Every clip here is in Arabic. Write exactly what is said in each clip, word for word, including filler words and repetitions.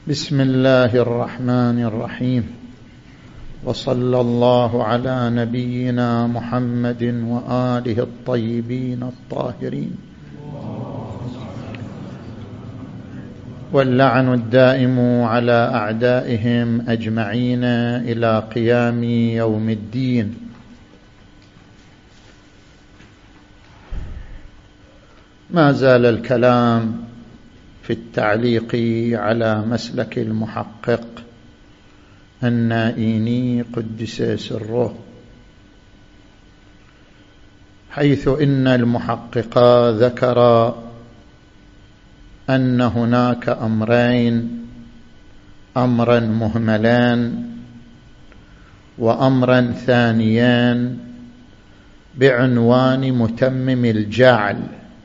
بسم الله الرحمن الرحيم، وصلى الله على نبينا محمد وآله الطيبين الطاهرين، واللعن الدائم على أعدائهم أجمعين إلى قيام يوم الدين. ما زال الكلام في التعليق على مسلك المحقق النائيني قدس سره، حيث إن المحقق ذكر أن هناك أمرين: أمرا مهملان وأمرا ثانيان بعنوان متمم الجعل.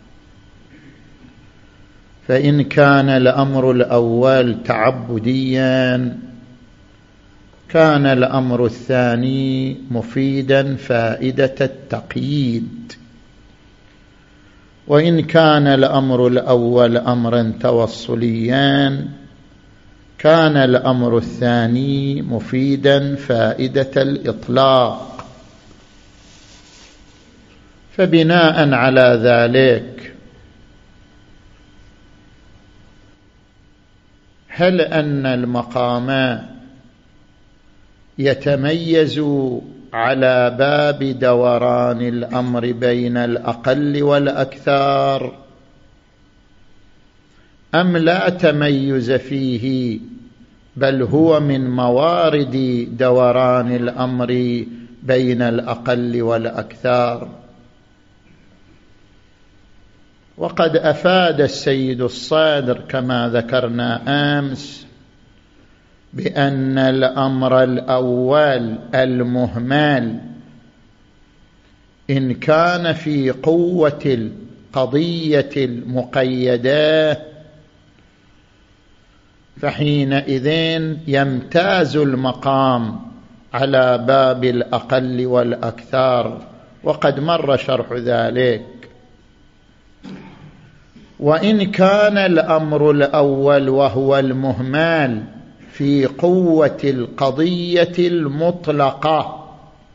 فإن كان الأمر الأول تعبديا كان الأمر الثاني مفيدا فائدة التقييد، وإن كان الأمر الأول أمرا توصليا كان الأمر الثاني مفيدا فائدة الإطلاق. فبناء على ذلك، هل أن المقام يتميز على باب دوران الأمر بين الأقل والأكثر، أم لا تميز فيه، بل هو من موارد دوران الأمر بين الأقل والأكثر؟ وقد أفاد السيد الصادر كما ذكرنا أمس بأن الأمر الأول المهمل إن كان في قوة القضية المقيدة فحينئذ يمتاز المقام على باب الأقل والأكثر، وقد مر شرح ذلك. وإن كان الأمر الأول وهو المهمل في قوة القضية المطلقة،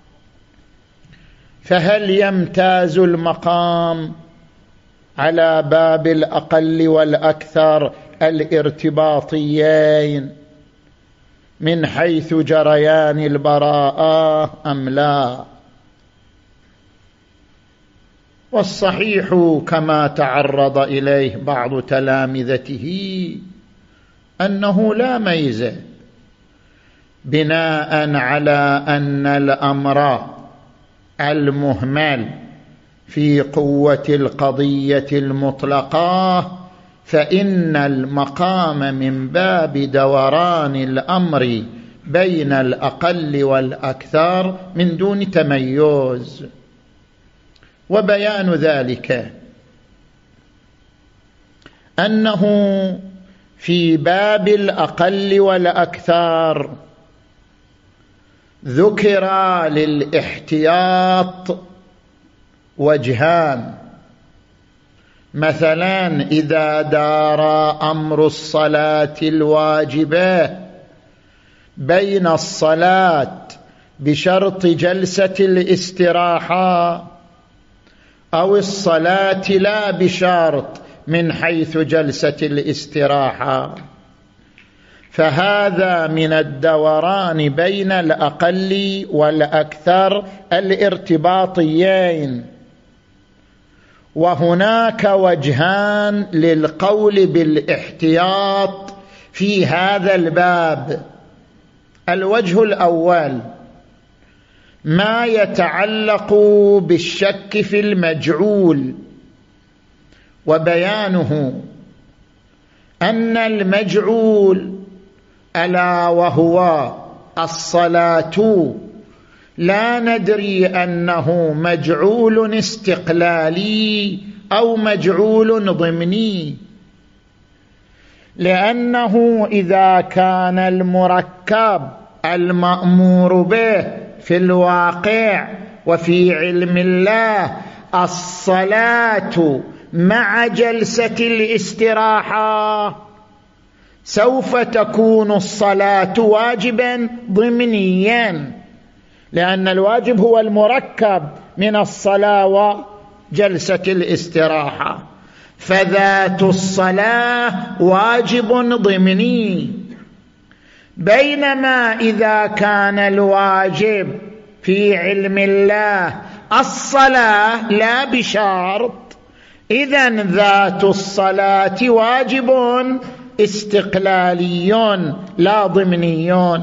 فهل يمتاز المقام على باب الأقل والأكثر الارتباطيين من حيث جريان البراءة أم لا؟ والصحيح كما تعرض إليه بعض تلامذته أنه لا ميزة، بناء على أن الأمر المهمل في قوة القضية المطلقة، فإن المقام من باب دوران الأمر بين الأقل والأكثر من دون تميز. وبيان ذلك أنه في باب الأقل والأكثر ذكر للاحتياط وجهان. مثلا إذا دار أمر الصلاة الواجبة بين الصلاة بشرط جلسة الاستراحة أو الصلاة لا بشرط من حيث جلسة الاستراحة، فهذا من الدوران بين الأقل والأكثر الارتباطيين. وهناك وجهان للقول بالاحتياط في هذا الباب. الوجه الأول ما يتعلق بالشك في المجعول، وبيانه أن المجعول ألا وهو الصلاة لا ندري أنه مجعول استقلالي أو مجعول ضمني، لأنه إذا كان المركب المأمور به في الواقع وفي علم الله الصلاة مع جلسة الاستراحة، سوف تكون الصلاة واجبا ضمنيا، لأن الواجب هو المركب من الصلاة وجلسة الاستراحة، فذات الصلاة واجب ضمني. بينما إذا كان الواجب في علم الله الصلاة لا بشرط، إذن ذات الصلاة واجب استقلالي لا ضمني.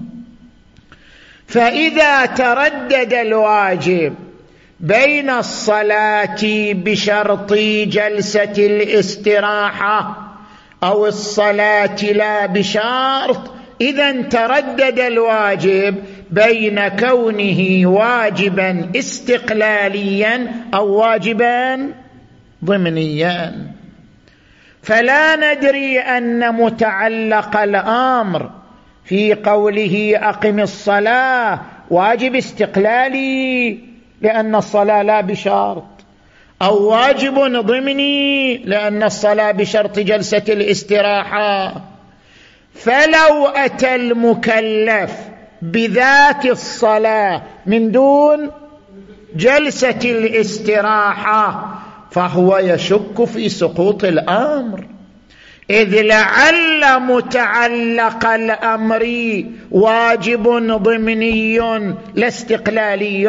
فإذا تردد الواجب بين الصلاة بشرط جلسة الاستراحة أو الصلاة لا بشرط، إذن تردد الواجب بين كونه واجبا استقلاليا أو واجبا ضمنيا. فلا ندري أن متعلق الأمر في قوله أقم الصلاة واجب استقلالي لأن الصلاة لا بشرط، أو واجب ضمني لأن الصلاة بشرط جلسة الاستراحة. فلو أتى المكلف بذات الصلاة من دون جلسة الاستراحة فهو يشك في سقوط الأمر، إذ لعل متعلق الأمر واجب ضمني لا استقلالي،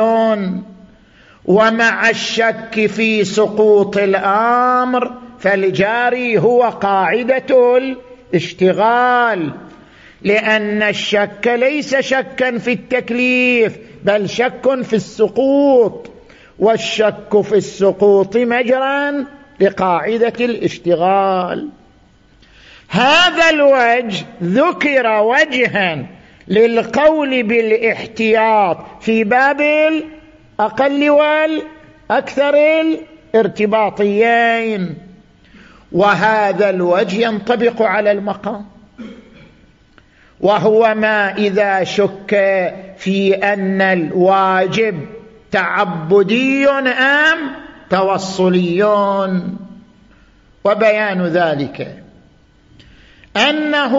ومع الشك في سقوط الأمر فالجاري هو قاعدة الاشتغال، لأن الشك ليس شكا في التكليف بل شك في السقوط، والشك في السقوط مجرى لقاعدة الاشتغال. هذا الوجه ذكر وجها للقول بالاحتياط في باب الأقل والأكثر الارتباطيين، وهذا الوجه ينطبق على المقام، وهو ما إذا شك في أن الواجب تعبدي أم توصلي. وبيان ذلك أنه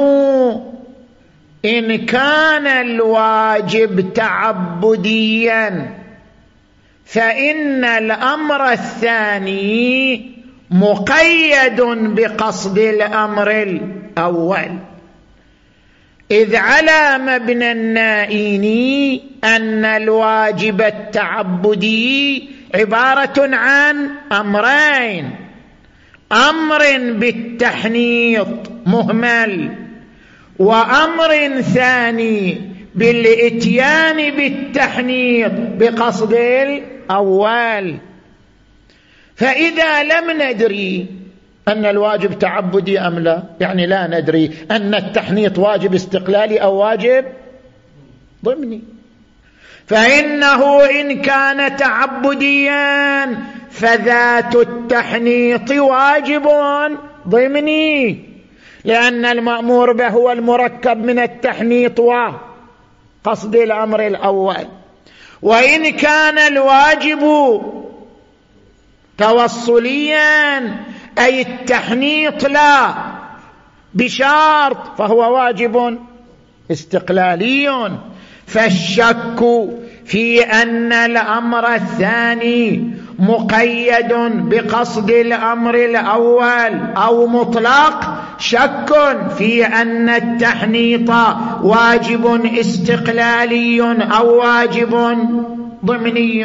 إن كان الواجب تعبديا فإن الأمر الثاني مقيد بقصد الأمر الأول، إذ على مبنى النائين أن الواجب التعبدي عبارة عن أمرين: أمر بالتحنيط مهمل، وأمر ثاني بالإتيان بالتحنيط بقصد الأول. فإذا لم ندري أن الواجب تعبدي أم لا، يعني لا ندري أن التحنيط واجب استقلالي أو واجب ضمني، فإنه إن كان تعبديا فذات التحنيط واجب ضمني، لأن المأمور به هو المركب من التحنيط وقصد الأمر الأول. وإن كان الواجب توصليا أي التحنيط لا بشرط فهو واجب استقلالي. فالشك في أن الأمر الثاني مقيد بقصد الأمر الأول أو مطلق شك في أن التحنيط واجب استقلالي أو واجب ضمني.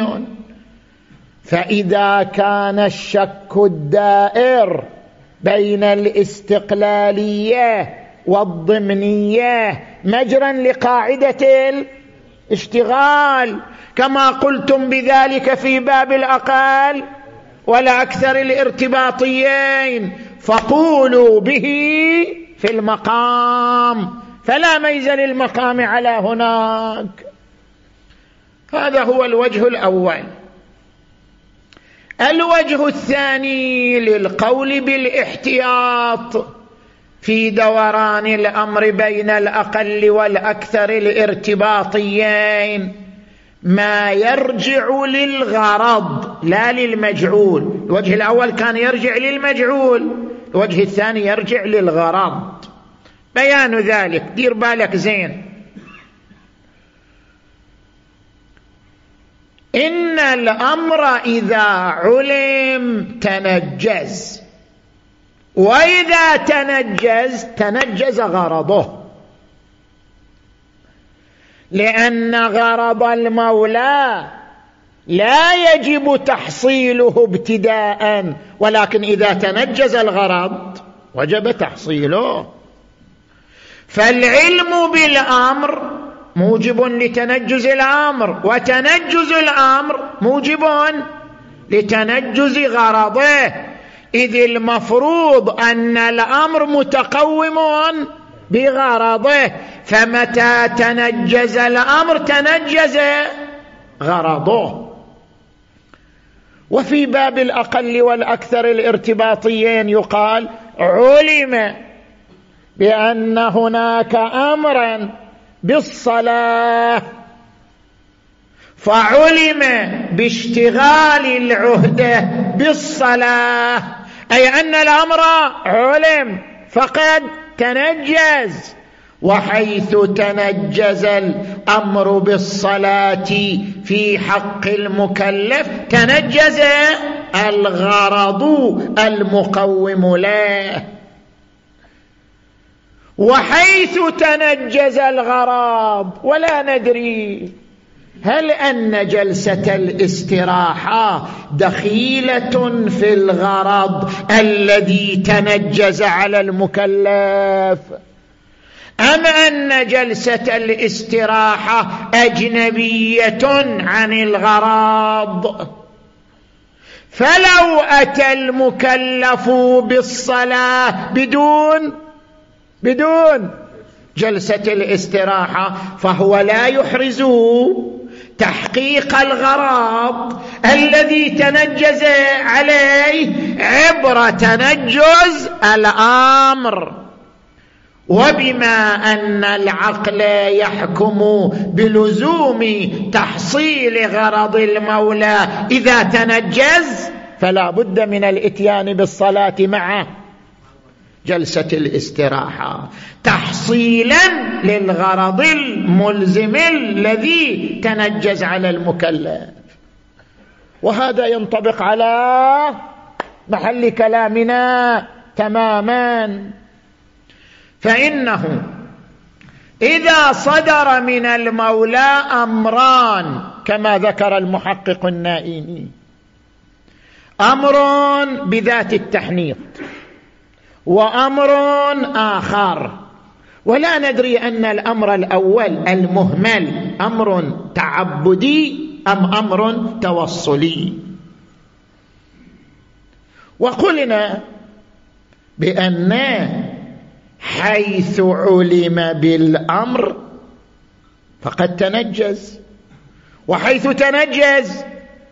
فإذا كان الشك الدائر بين الاستقلالية والضمنية مجرا لقاعدة الاشتغال كما قلتم بذلك في باب الأقل والأكثر الارتباطيين، فقولوا به في المقام، فلا ميز للمقام على هناك. هذا هو الوجه الأول. الوجه الثاني للقول بالاحتياط في دوران الأمر بين الأقل والأكثر الارتباطيين ما يرجع للغرض لا للمجعول. الوجه الأول كان يرجع للمجعول، الوجه الثاني يرجع للغرض. بيان ذلك دير بالك زين. إن الأمر إذا علم تنجز، وإذا تنجز تنجز غرضه، لأن غرض المولى لا يجب تحصيله ابتداء، ولكن إذا تنجز الغرض وجب تحصيله. فالعلم بالأمر موجب لتنجز الأمر، وتنجز الأمر موجب لتنجز غرضه، إذ المفروض أن الأمر متقوم بغرضه، فمتى تنجز الأمر تنجز غرضه. وفي باب الأقل والأكثر الارتباطيين يقال علم بأن هناك أمرا بالصلاة، فعلم باشتغال العهدة بالصلاة، أي أن الأمر علم فقد تنجز. وحيث تنجز الأمر بالصلاة في حق المكلف تنجز الغرض المقوم له. وحيث تنجز الغرض ولا ندري هل أن جلسة الاستراحة دخيلة في الغرض الذي تنجز على المكلف، أم أن جلسة الاستراحة أجنبية عن الغرض. فلو أتى المكلف بالصلاة بدون بدون جلسة الاستراحة فهو لا يحرز تحقيق الغرض الذي تنجز عليه عبر تنجز الأمر. وبما أن العقل يحكم بلزوم تحصيل غرض المولى إذا تنجز، فلا بد من الإتيان بالصلاة مع جلسة الاستراحة تحصيلا للغرض الملزم الذي تنجز على المكلف. وهذا ينطبق على محل كلامنا تماما. فإنه إذا صدر من المولى أمران كما ذكر المحقق النائيني، أمر بذات التحنيط وأمر آخر، ولا ندري أن الأمر الأول المهمل أمر تعبدي أم أمر توصلي. وقلنا بأن حيث علم بالأمر فقد تنجز، وحيث تنجز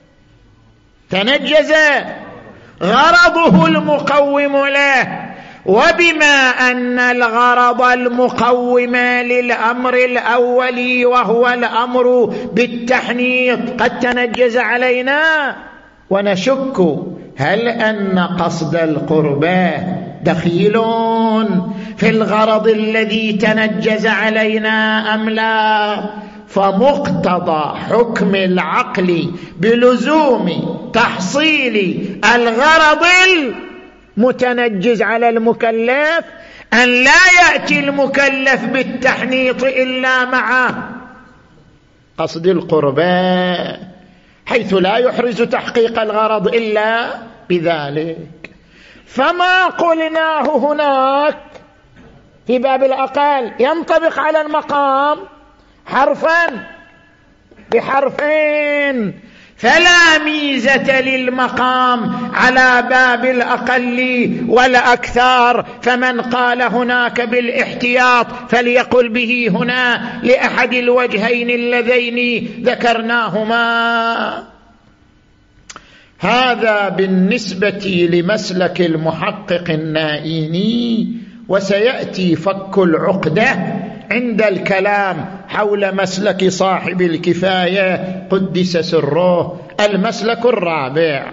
تنجز غرضه المقوم له. وبما أن الغرض المقوم للأمر الأول وهو الأمر بالتحنيط قد تنجز علينا، ونشك هل أن قصد القربى دخيل في الغرض الذي تنجز علينا أم لا. فمقتضى حكم العقل بلزوم تحصيل الغرض المتنجز على المكلف أن لا يأتي المكلف بالتحنيط إلا مع قصد القربى، حيث لا يحرز تحقيق الغرض إلا بذلك. فما قلناه هناك في باب الأقل ينطبق على المقام حرفا بحرفين، فلا ميزة للمقام على باب الأقل والأكثر. فمن قال هناك بالاحتياط فليقل به هنا لأحد الوجهين اللذين ذكرناهما. هذا بالنسبة لمسلك المحقق النائيني، وسيأتي فك العقدة عند الكلام حول مسلك صاحب الكفاية قدس سره. المسلك الرابع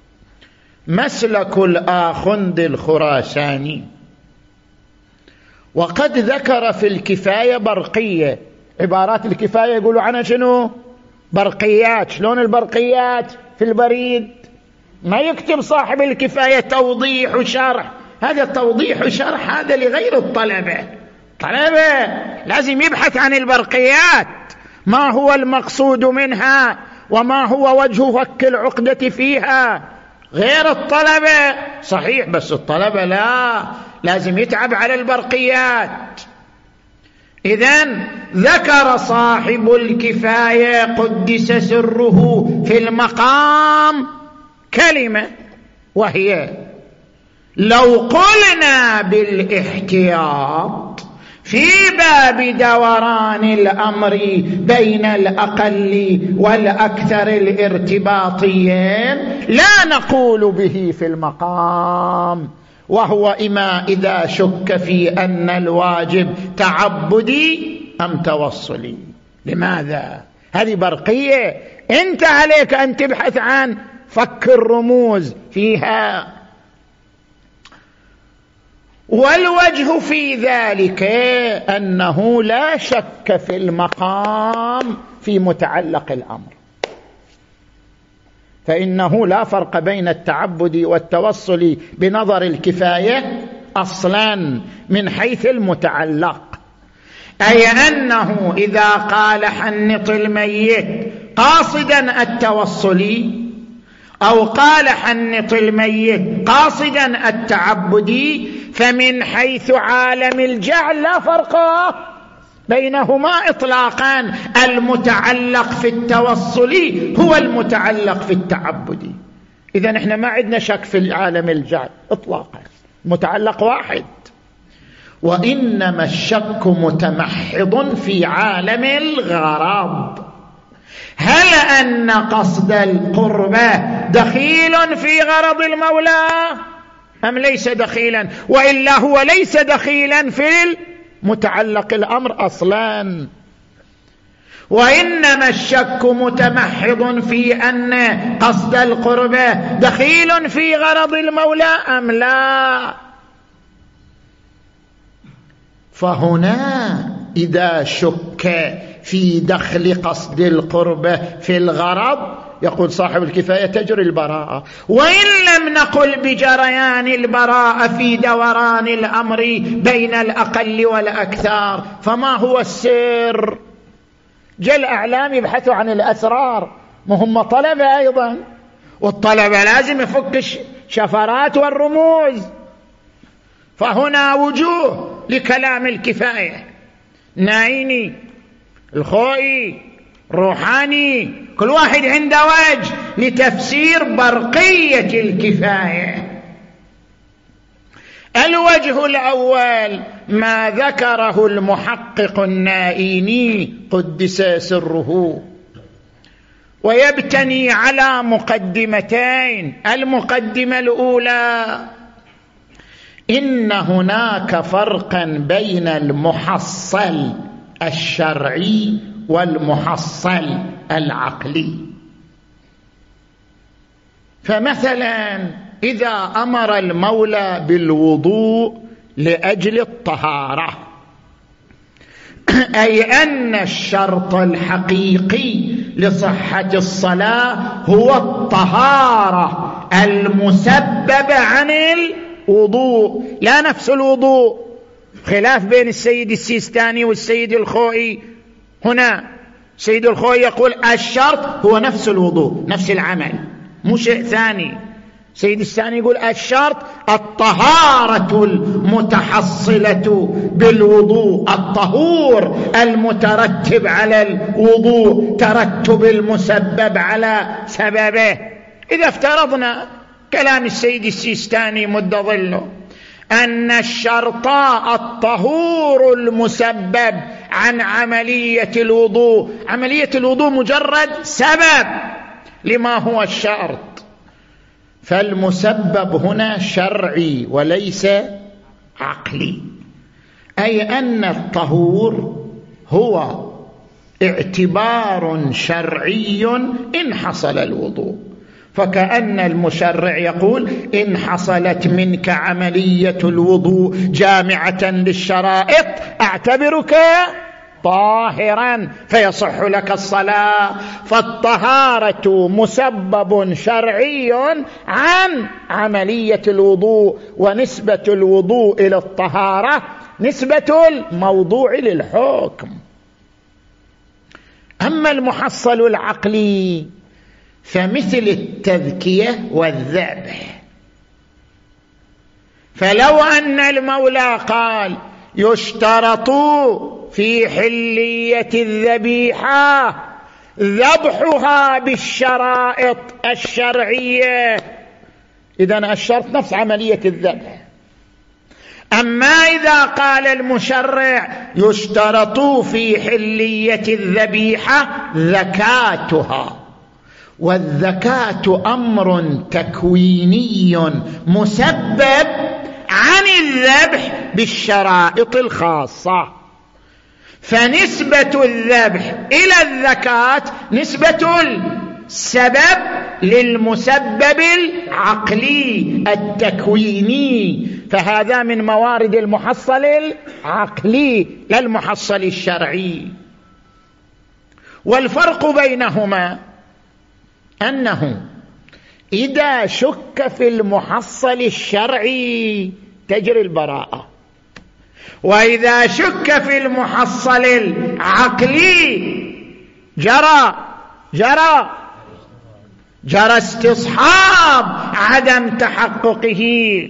مسلك الآخند الخراساني، وقد ذكر في الكفاية برقية، عبارات الكفاية يقولوا عنها شنو؟ برقيات. شلون البرقيات في البريد؟ ما يكتب صاحب الكفاية توضيح وشرح، هذا توضيح وشرح هذا لغير الطلبة. طلبة لازم يبحث عن البرقيات، ما هو المقصود منها وما هو وجه فك العقدة فيها، غير الطلبة. صحيح، بس الطلبة لا، لازم يتعب على البرقيات. إذن ذكر صاحب الكفاية قدس سره في المقام كلمة، وهي: لو قلنا بالاحتياط في باب دوران الأمر بين الأقل والأكثر الارتباطيين لا نقول به في المقام، وهو إما إذا شك في أن الواجب تعبدي أم توصلي. لماذا؟ هذه برقية، أنت عليك أن تبحث عن فك الرموز فيها. والوجه في ذلك أنه لا شك في المقام في متعلق الأمر، فإنه لا فرق بين التعبد والتوصل بنظر الكفاية أصلا من حيث المتعلق، أي أنه إذا قال حنط الميت قاصدا التوصل أو قال حنط الميت قاصدا التعبدي، فمن حيث عالم الجعل لا فرق بينهما إطلاقا. المتعلق في التوصل هو المتعلق في التعبدي. إذن احنا ما عندنا شك في عالم الجعل إطلاقا، متعلق واحد. وإنما الشك متمحض في عالم الغرض، هل أن قصد القربة دخيل في غرض المولى أم ليس دخيلا؟ وإلا هو ليس دخيلا في متعلق الأمر أصلا. وإنما الشك متمحض في أن قصد القربة دخيل في غرض المولى أم لا. فهنا إذا شك في دخل قصد القربة في الغرض يقول صاحب الكفاية تجري البراءة. وإن لم نقل بجريان البراءة في دوران الأمر بين الأقل والأكثر، فما هو السر؟ جل أعلام يبحثوا عن الأسرار، مهم طلبة أيضا، والطلبة لازم يفك الشفرات والرموز. فهنا وجوه لكلام الكفاية: نايني، الخوئي، روحاني، كل واحد عنده وجه لتفسير برقية الكفاية. الوجه الأول ما ذكره المحقق النائيني قدس سره، ويبتني على مقدمتين. المقدمة الأولى: إن هناك فرقا بين المحصل الشرعي والمحصل العقلي. فمثلا إذا أمر المولى بالوضوء لأجل الطهارة، أي أن الشرط الحقيقي لصحة الصلاة هو الطهارة المسببة عن الوضوء، لا نفس الوضوء. خلاف بين السيد السيستاني والسيد الخوئي. هنا سيد الخوئي يقول الشرط هو نفس الوضوء، نفس العمل، مو شيء ثاني. سيد الثاني يقول الشرط الطهارة المتحصلة بالوضوء، الطهور المترتب على الوضوء، ترتب المسبب على سببه. إذا افترضنا كلام السيد السيستاني مد ظله أن الشرط الطهور المسبب عن عملية الوضوء، عملية الوضوء مجرد سبب لما هو الشرط، فالمسبب هنا شرعي وليس عقلي. أي أن الطهور هو اعتبار شرعي إن حصل الوضوء، فكأن المشرع يقول إن حصلت منك عملية الوضوء جامعة للشرائط أعتبرك طاهرا فيصح لك الصلاة. فالطهارة مسبب شرعي عن عملية الوضوء، ونسبة الوضوء إلى الطهارة نسبة الموضوع للحكم. أما المحصل العقلي فمثل التذكية والذبح. فلو أن المولى قال يشترط في حلية الذبيحة ذبحها بالشرائط الشرعية، إذن الشرط نفس عملية الذبح. أما إذا قال المشرع يشترط في حلية الذبيحة ذكاتها، والذكاة أمر تكويني مسبب عن الذبح بالشرائط الخاصة، فنسبة الذبح إلى الذكاة نسبة السبب للمسبب العقلي التكويني، فهذا من موارد المحصل العقلي لا المحصل الشرعي. والفرق بينهما أنه إذا شك في المحصل الشرعي تجري البراءة، وإذا شك في المحصل العقلي جرى جرى جرى استصحاب عدم تحققه.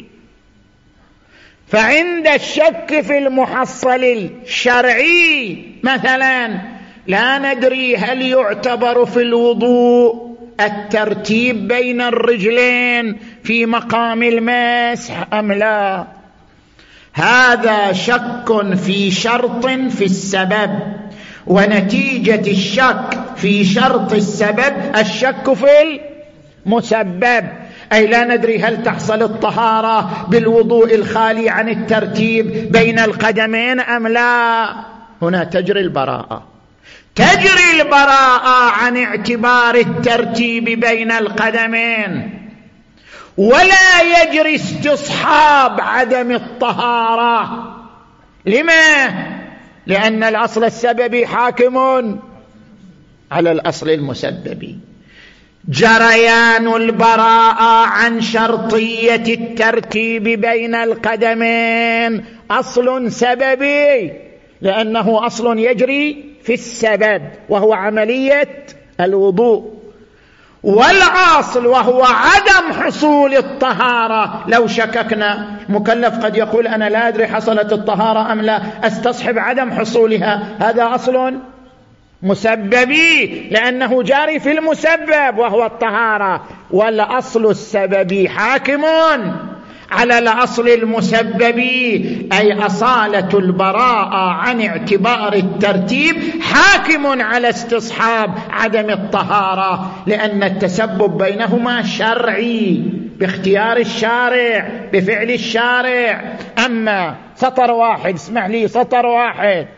فعند الشك في المحصل الشرعي مثلا لا ندري هل يعتبر في الوضوء الترتيب بين الرجلين في مقام المسح أم لا، هذا شك في شرط في السبب، ونتيجة الشك في شرط السبب الشك في المسبب، أي لا ندري هل تحصل الطهارة بالوضوء الخالي عن الترتيب بين القدمين أم لا. هنا تجري البراءة، تجري البراءة عن اعتبار الترتيب بين القدمين، ولا يجري استصحاب عدم الطهارة. لما؟ لأن الأصل السببي حاكم على الأصل المسببي. جريان البراءة عن شرطية الترتيب بين القدمين أصل سببي، لأنه أصل يجري في السبب وهو عملية الوضوء، والأصل وهو عدم حصول الطهارة. لو شككنا مكلف قد يقول أنا لا أدري حصلت الطهارة أم لا، أستصحب عدم حصولها، هذا أصل مسببي لأنه جاري في المسبب وهو الطهارة، والأصل السببي حاكم على الأصل المسببي، أي أصالة البراءة عن اعتبار الترتيب حاكم على استصحاب عدم الطهارة، لأن التسبب بينهما شرعي باختيار الشارع بفعل الشارع. أما سطر واحد، اسمح لي سطر واحد،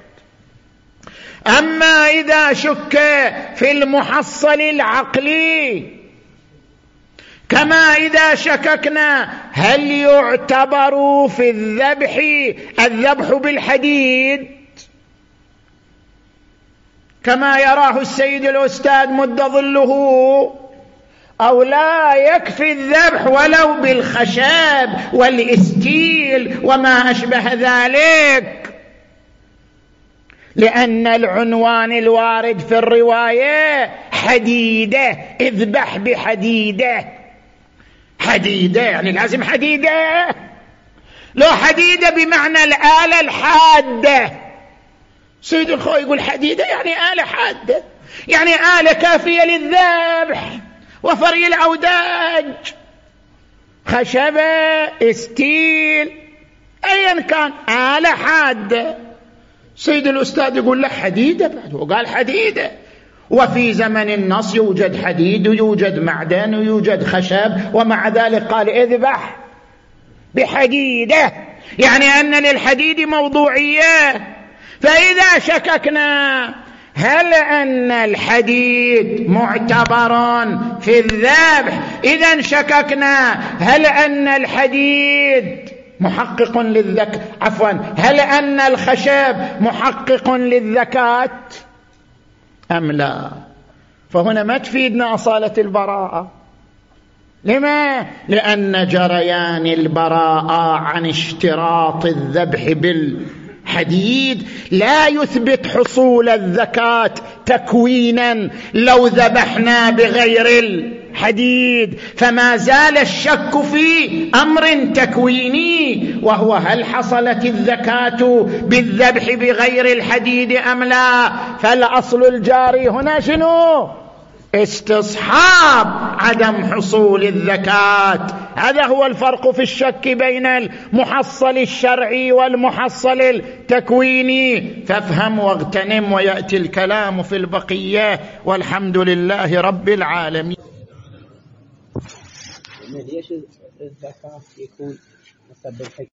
أما إذا شك في المحصل العقلي كما إذا شككنا هل يعتبر في الذبح الذبح بالحديد كما يراه السيد الأستاذ مد ظله، أو لا يكفي الذبح ولو بالخشب والإستيل وما أشبه ذلك، لأن العنوان الوارد في الرواية حديدة، اذبح بحديدة. حديدة يعني لازم حديدة، لو حديدة بمعنى الآلة الحادة. سيد الخوي يقول حديدة يعني آلة حادة، يعني آلة كافية للذبح وفري الأوداج، خشبة، استيل، أيا كان آلة حادة. سيد الأستاذ يقول له حديدة، بعد وقال حديدة، وفي زمن النص يوجد حديد ويوجد معدن ويوجد خشب، ومع ذلك قال اذبح بحديدة، يعني أن للحديد موضوعية. فإذا شككنا هل أن الحديد معتبر في الذبح؟ إذا شككنا، هل أن الحديد محقق للذكاة؟ عفوا، هل أن الخشب محقق للذكاة أم لا؟ فهنا ما تفيدنا أصالة البراءة. لما؟ لأن جريان البراءة عن اشتراط الذبح بالحديد لا يثبت حصول الذكاة تكوينا لو ذبحنا بغير الحديد، فما زال الشك في أمر تكويني، وهو هل حصلت الذكاة بالذبح بغير الحديد أم لا؟ فالأصل الجاري هنا شنو؟ استصحاب عدم حصول الذكاة. هذا هو الفرق في الشك بين المحصل الشرعي والمحصل التكويني. فافهم واغتنم، ويأتي الكلام في البقية، والحمد لله رب العالمين. ليش الذكاة يكون مسبب